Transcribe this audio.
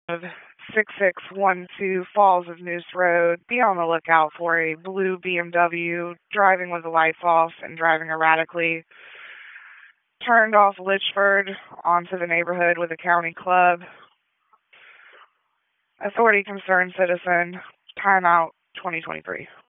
of 6612 Falls of Noose Road. Be on the lookout for a blue BMW driving with the lights off and driving erratically. Turned off Litchford onto the neighborhood with a county club. Authority concerned citizen. Timeout 2023.